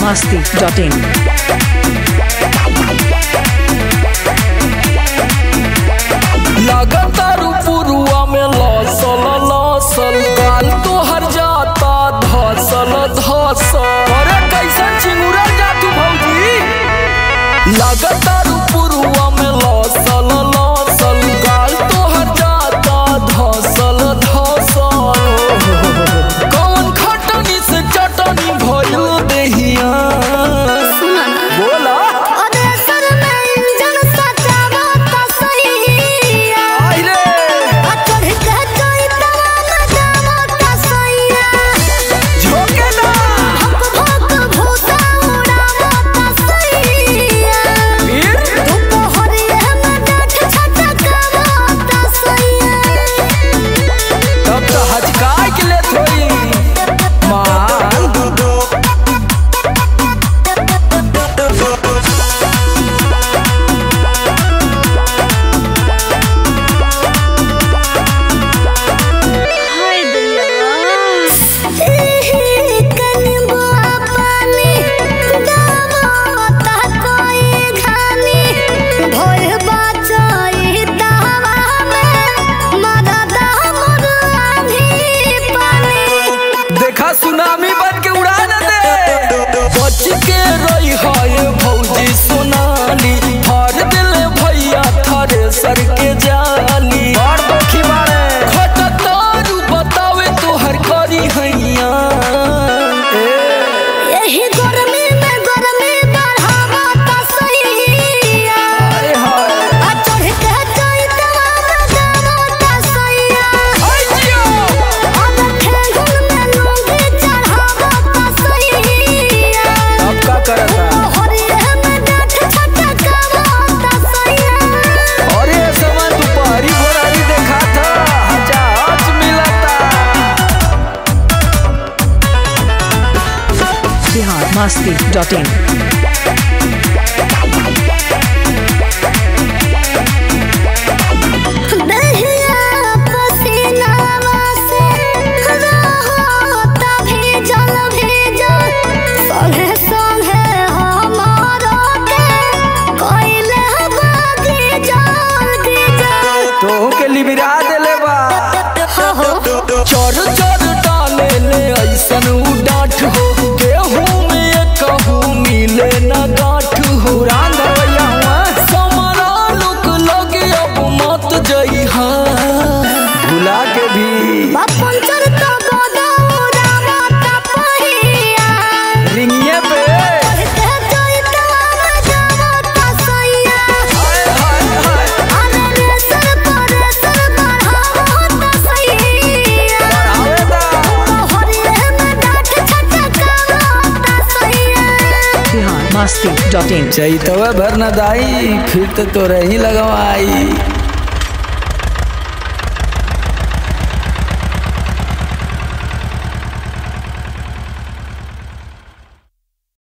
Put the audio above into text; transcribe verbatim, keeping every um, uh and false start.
masti dot in. लगातार पुरुआ में लौसल लौसल गाल तो हर जाता धसल धसल। अरे कैसन चिंगुरा जा तू भौजी। लगातार पुरुआ में लौसल लौसल गाल तो हर जाता धसल धसल। कौन खटनी से चटनी भइल देहिया बोला। सुनामी बन के उड़ा न दे। बच के रही है भौजी सोनाली हर दिल भैया थारे सर के जाली। और दुखी बाड़े खटतारू बतावे तो हर करी हैया। यही गर्मी में गर्मी बढ़ावा ता सैया। हाय हाय आ चढ़ के जाई तवा में जावा ता सैया। हाय जियो अब ठेहुन में लूंगी चढ़ावा ता सैया। अब का करता हरिये में डाठ छटकावा ता सैया। और ये समय तू पहरी भोरारी देखा था हजाज मिलता। Bihar masti dot in. दहिया पसीनावा से रहता भीजल भीजल। संगे संगे हमारा के कोइले बागी जल गिजल। तो के लिबिरा देले बा। हो हो चोर चोर डाले ले ऐसन उ डांठ हो। गेहूं में कहूं मिले न गांठ हो। रान धरवैया हुआ समाना लुक लगे अब मत जइहा भुला के भी। पंचर तो गोदौरावा ता पहिया। रिंगिए पे कहते जाई तवा में जावा ता सैया। हाय हाय हाय अरे रे सर पर सर बढ़ावा ता सैया। बढ़ावे दा। हरिये में डाठ छटकावा ता सैया। Bihar masti dot in. चैतवा भर न दाई फिर तो तोरे ही लगवाई।